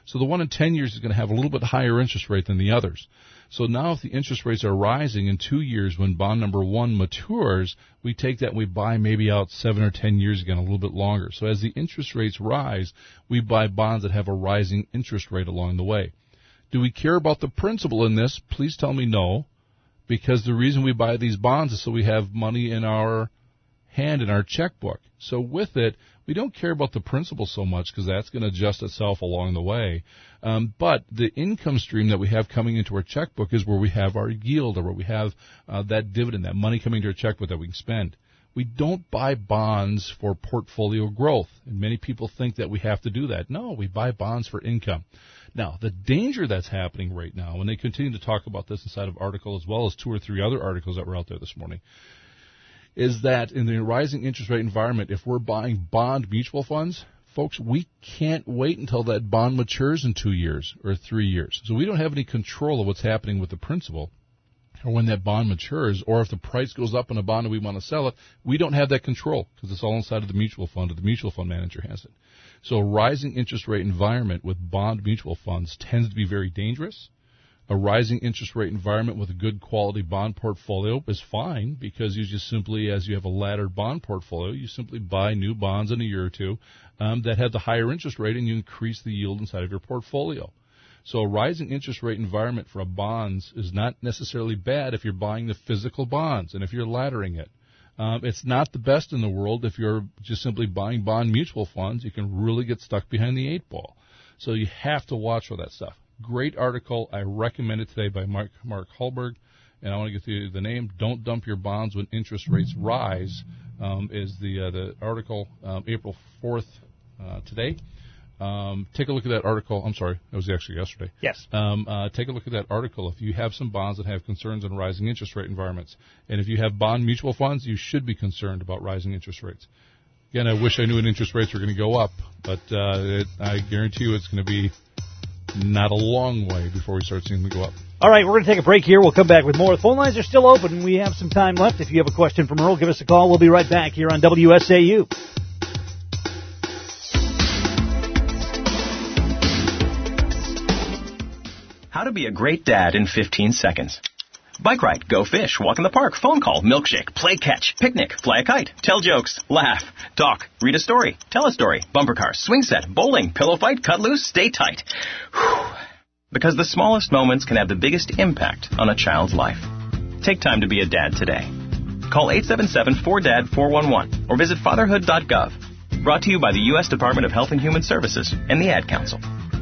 So the one in 10 years is going to have a little bit higher interest rate than the others. So now if the interest rates are rising in 2 years when bond number 1 matures, we take that and we buy maybe out 7 or 10 years again, a little bit longer. So as the interest rates rise, we buy bonds that have a rising interest rate along the way. Do we care about the principal in this? Please tell me no, because the reason we buy these bonds is so we have money in our hand in our checkbook. So with it, we don't care about the principal so much because that's going to adjust itself along the way. But the income stream that we have coming into our checkbook is where we have our yield, or where we have that dividend, that money coming to our checkbook that we can spend. We don't buy bonds for portfolio growth, and many people think that we have to do that. No, we buy bonds for income. Now, the danger that's happening right now, and they continue to talk about this inside of article as well as 2 or 3 other articles that were out there this morning, is that in the rising interest rate environment, if we're buying bond mutual funds, folks, we can't wait until that bond matures in 2 years or 3 years. So we don't have any control of what's happening with the principal or when that bond matures, or if the price goes up in a bond and we want to sell it. We don't have that control because it's all inside of the mutual fund, or the mutual fund manager has it. So a rising interest rate environment with bond mutual funds tends to be very dangerous. A rising interest rate environment with a good quality bond portfolio is fine, because you just simply, as you have a laddered bond portfolio, you simply buy new bonds in a year or two that have the higher interest rate, and you increase the yield inside of your portfolio. So a rising interest rate environment for bonds is not necessarily bad if you're buying the physical bonds and if you're laddering it. It's not the best in the world if you're just simply buying bond mutual funds. You can really get stuck behind the 8 ball. So you have to watch for that stuff. Great article. I recommend it today by Mark Hallberg. And I want to get to the name. Don't Dump Your Bonds When Interest Rates Rise is the article, April 4th today. Take a look at that article. I'm sorry, that was actually yesterday. Yes. Take a look at that article if you have some bonds that have concerns on rising interest rate environments. And if you have bond mutual funds, you should be concerned about rising interest rates. Again, I wish I knew when interest rates were going to go up, but I guarantee you it's going to be not a long way before we start seeing them go up. All right, we're going to take a break here. We'll come back with more. The phone lines are still open. We have some time left. If you have a question from Earl, give us a call. We'll be right back here on WSAU. How to be a great dad in 15 seconds. Bike ride, go fish, walk in the park, phone call, milkshake, play catch, picnic, fly a kite, tell jokes, laugh, talk, read a story, tell a story, bumper cars, swing set, bowling, pillow fight, cut loose, stay tight. Whew. Because the smallest moments can have the biggest impact on a child's life. Take time to be a dad today. Call 877-4DAD-411 or visit fatherhood.gov. Brought to you by the U.S. Department of Health and Human Services and the Ad Council.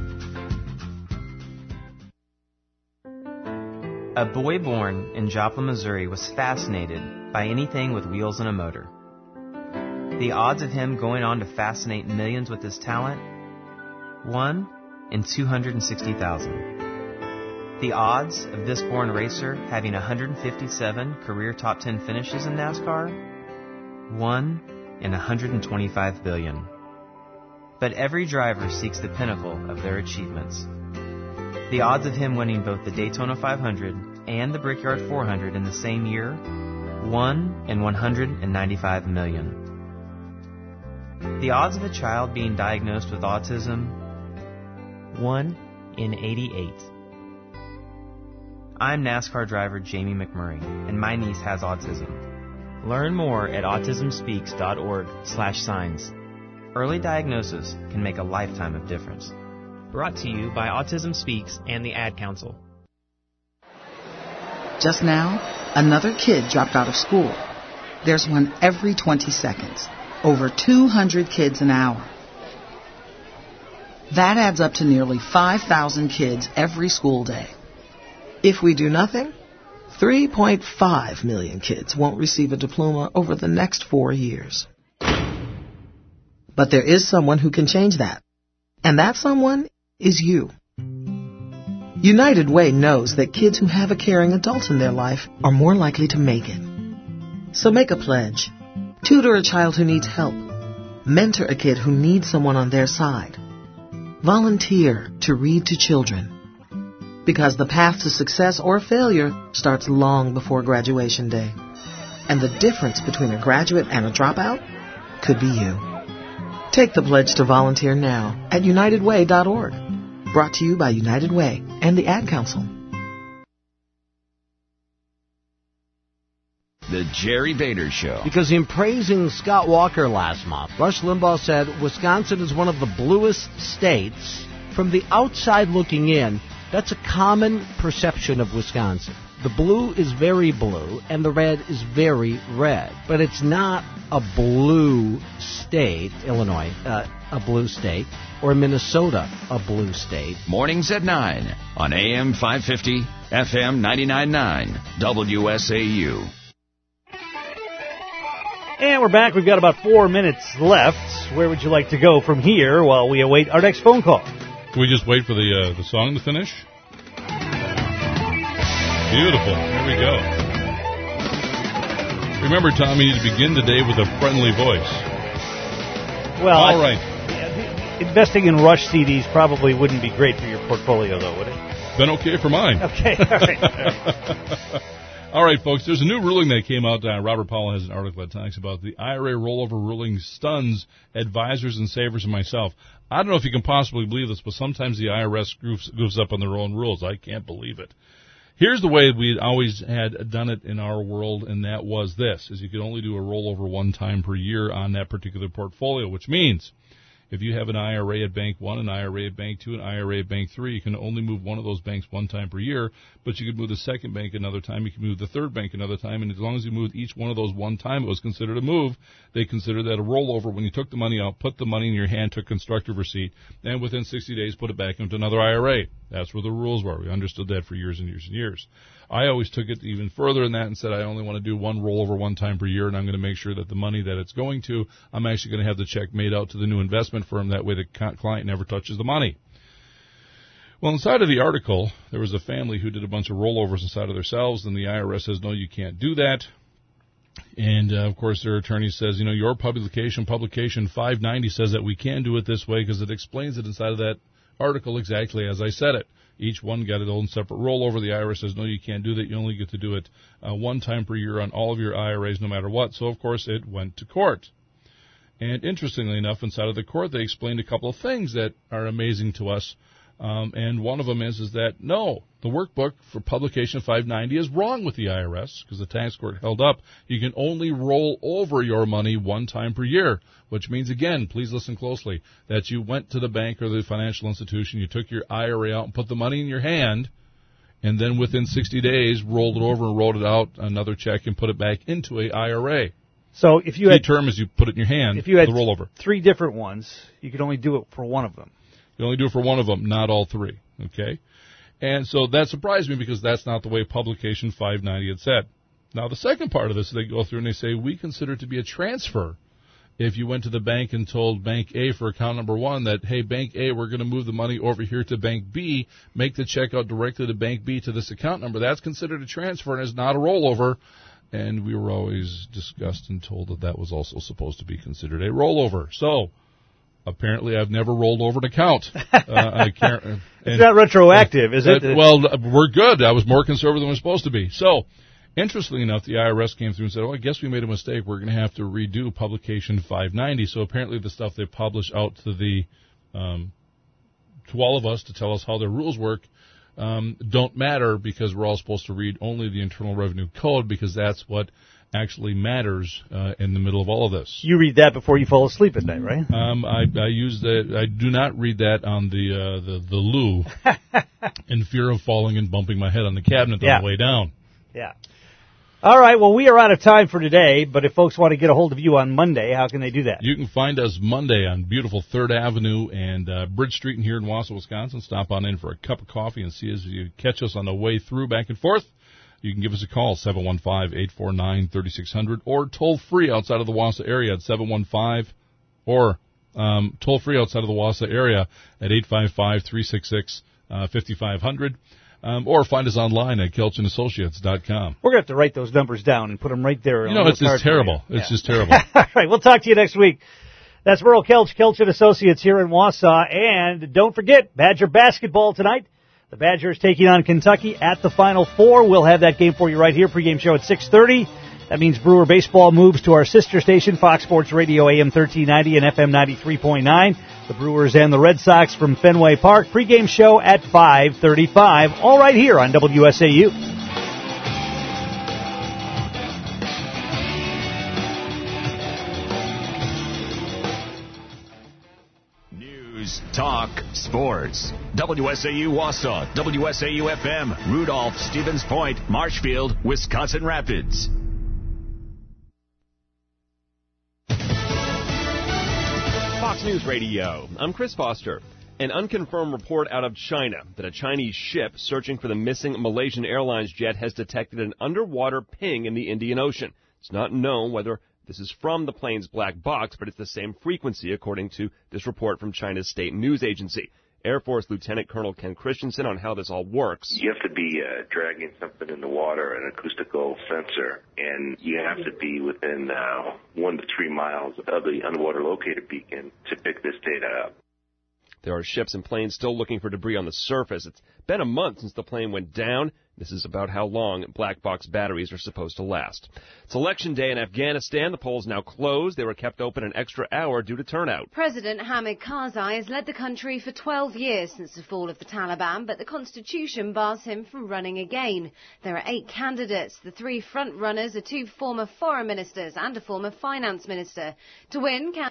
A boy born in Joplin, Missouri was fascinated by anything with wheels and a motor. The odds of him going on to fascinate millions with his talent? 1 in 260,000. The odds of this born racer having 157 career top 10 finishes in NASCAR? 1 in 125 billion. But every driver seeks the pinnacle of their achievements. The odds of him winning both the Daytona 500 and the Brickyard 400 in the same year? 1 in 195 million. The odds of a child being diagnosed with autism? 1 in 88. I'm NASCAR driver Jamie McMurray, and my niece has autism. Learn more at autismspeaks.org/signs. Early diagnosis can make a lifetime of difference. Brought to you by Autism Speaks and the Ad Council. Just now, another kid dropped out of school. There's one every 20 seconds. Over 200 kids an hour. That adds up to nearly 5,000 kids every school day. If we do nothing, 3.5 million kids won't receive a diploma over the next 4 years. But there is someone who can change that. And that someone is you. United Way knows that kids who have a caring adult in their life are more likely to make it. So make a pledge. Tutor a child who needs help. Mentor a kid who needs someone on their side. Volunteer to read to children. Because the path to success or failure starts long before graduation day. And the difference between a graduate and a dropout could be you. Take the pledge to volunteer now at unitedway.org. Brought to you by United Way and the Ad Council. The Jerry Bader Show. Because in praising Scott Walker last month, Rush Limbaugh said Wisconsin is one of the bluest states. From the outside looking in, that's a common perception of Wisconsin. The blue is very blue, and the red is very red. But it's not a blue state, Illinois, a blue state, or Minnesota, a blue state. Mornings at 9 on AM 550, FM 99.9, WSAU. And we're back. We've got about 4 minutes left. Where would you like to go from here while we await our next phone call? Can we just wait for the song to finish? Beautiful. Here we go. Remember, Tommy, you need to begin the day with a friendly voice. Well, all right. Investing in Rush CDs probably wouldn't be great for your portfolio, though, would it? Been okay for mine. Okay, all right. All right, folks, there's a new ruling that came out. Robert Powell has an article that talks about the IRA rollover ruling stuns advisors and savers and myself. I don't know if you can possibly believe this, but sometimes the IRS goofs up on their own rules. I can't believe it. Here's the way we always had done it in our world, and that was this, is you could only do a rollover one time per year on that particular portfolio, which means if you have an IRA at Bank 1, an IRA at Bank 2, an IRA at Bank 3, you can only move one of those banks one time per year, but you could move the second bank another time, you can move the third bank another time, and as long as you moved each one of those one time, it was considered a move. They considered that a rollover. When you took the money out, put the money in your hand, took constructive receipt, and within 60 days put it back into another IRA. That's where the rules were. We understood that for years and years and years. I always took it even further than that and said I only want to do one rollover one time per year, and I'm going to make sure that the money that it's going to, I'm actually going to have the check made out to the new investment firm. That way the client never touches the money. Well, inside of the article, there was a family who did a bunch of rollovers inside of themselves, and the IRS says, no, you can't do that. And, of course, their attorney says, your publication 590 says that we can do it this way because it explains it inside of that article exactly as I said it. Each one got its own separate rollover. The IRS says, no, you can't do that. You only get to do it one time per year on all of your IRAs no matter what. So, of course, it went to court. And interestingly enough, inside of the court, they explained a couple of things that are amazing to us. And one of them is that, no, the workbook for publication 590 is wrong with the IRS because the tax court held up. You can only roll over your money one time per year, which means, again, please listen closely, that you went to the bank or the financial institution, you took your IRA out and put the money in your hand, and then within 60 days rolled it over and wrote it out, another check, and put it back into a IRA. So if you had... The term is you put it in your hand, if you had the rollover. 3 different ones, you could only do it for one of them. You only do it for one of them, not all 3, okay? And so that surprised me because that's not the way publication 590 had said. Now, the second part of this, they go through and they say, we consider it to be a transfer. If you went to the bank and told Bank A for account number 1 that, hey, Bank A, we're going to move the money over here to Bank B, make the check out directly to Bank B to this account number, that's considered a transfer and is not a rollover. And we were always discussed and told that that was also supposed to be considered a rollover. So, apparently, I've never rolled over an account. I can't. It's not retroactive, is it? Well, we're good. I was more conservative than we're supposed to be. So, interestingly enough, the IRS came through and said, I guess we made a mistake. We're going to have to redo publication 590. So, apparently, the stuff they publish out to the to all of us to tell us how their rules work don't matter because we're all supposed to read only the Internal Revenue Code because that's what actually matters in the middle of all of this. You read that before you fall asleep at night, right? I use that. I do not read that on the loo in fear of falling and bumping my head on the cabinet on the way down. Yeah. All right. Well, we are out of time for today, but if folks want to get a hold of you on Monday, how can they do that? You can find us Monday on beautiful 3rd Avenue and Bridge Street here in Wausau, Wisconsin. Stop on in for a cup of coffee and see us. You catch us on the way through back and forth. You can give us a call, 715-849-3600, or toll-free outside of the Wausau area at 715, or toll-free outside of the Wausau area at 855-366-5500, or find us online at KelchinAssociates.com. We're going to have to write those numbers down and put them right there. It's just terrible. It's just terrible. All right, we'll talk to you next week. That's Merle Kelch, Kelchin Associates here in Wausau, and don't forget, Badger basketball tonight. The Badgers taking on Kentucky at the Final Four. We'll have that game for you right here. Pregame show at 6:30. That means Brewer baseball moves to our sister station, Fox Sports Radio AM 1390 and FM 93.9. The Brewers and the Red Sox from Fenway Park. Pregame show at 5:35. All right here on WSAU. News, talk, sports. WSAU Wausau, WSAU FM, Rudolph, Stevens Point, Marshfield, Wisconsin Rapids. Fox News Radio. I'm Chris Foster. An unconfirmed report out of China that a Chinese ship searching for the missing Malaysian Airlines jet has detected an underwater ping in the Indian Ocean. It's not known whether this is from the plane's black box, but it's the same frequency, according to this report from China's state news agency. Air Force Lieutenant Colonel Ken Christensen on how this all works. You have to be dragging something in the water, an acoustical sensor, and you have to be within 1 to 3 miles of the underwater locator beacon to pick this data up. There are ships and planes still looking for debris on the surface. It's been a month since the plane went down. This is about how long black box batteries are supposed to last. It's election day in Afghanistan. The polls now closed. They were kept open an extra hour due to turnout. President Hamid Karzai has led the country for 12 years since the fall of the Taliban, but the constitution bars him from running again. There are 8 candidates. The 3 front runners are 2 former foreign ministers and a former finance minister. To win,